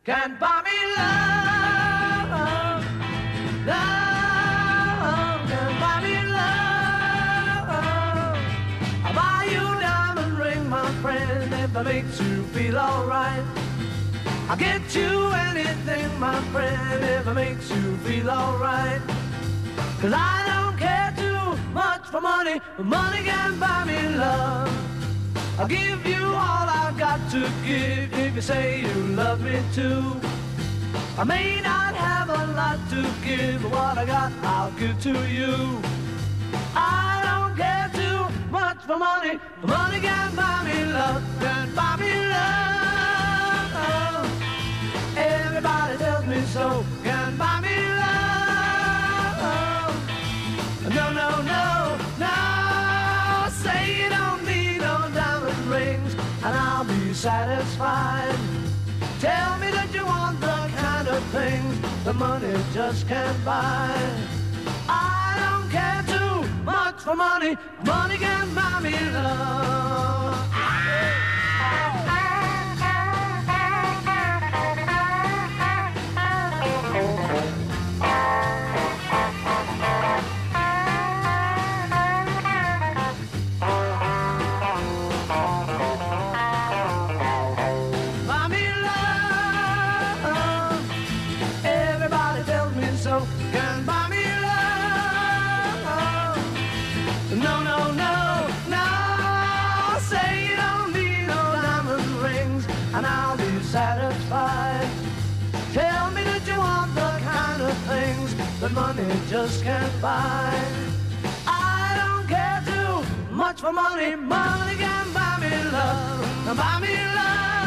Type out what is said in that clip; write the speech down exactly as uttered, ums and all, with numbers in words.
can't buy me love. Love can't buy me love. I'll buy you a diamond ring, my friend, if it makes you feel alright. I'll get you anything, my friend, if it makes you feel alright. Cause I don't care too much for money, but money can't buy me love. I'll give you all I've got to give if you say you love me too. I may not have a lot to give, but what I got I'll give to you. I don't care too much for money, but money can't buy me love, can't buy me love. Everybody tells me so, can't buy me love. No, no, no, no. Say you don't need no diamond rings, and I'll be satisfied. Tell me that you want the kind of things the money just can't buy. I don't care too much for money, money can't buy me love. Can't buy me love. No, no, no, no. Say you don't need no diamond rings, and I'll be satisfied. Tell me that you want the kind of things that money just can't buy. I don't care too much for money, money can buy me love, buy me love.